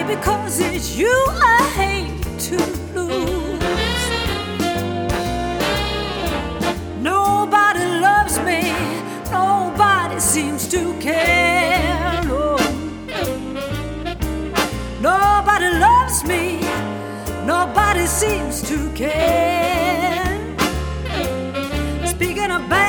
because it's you I hate to lose. Nobody loves me, nobody seems to care. No. Nobody loves me, nobody seems to care. Speaking of bad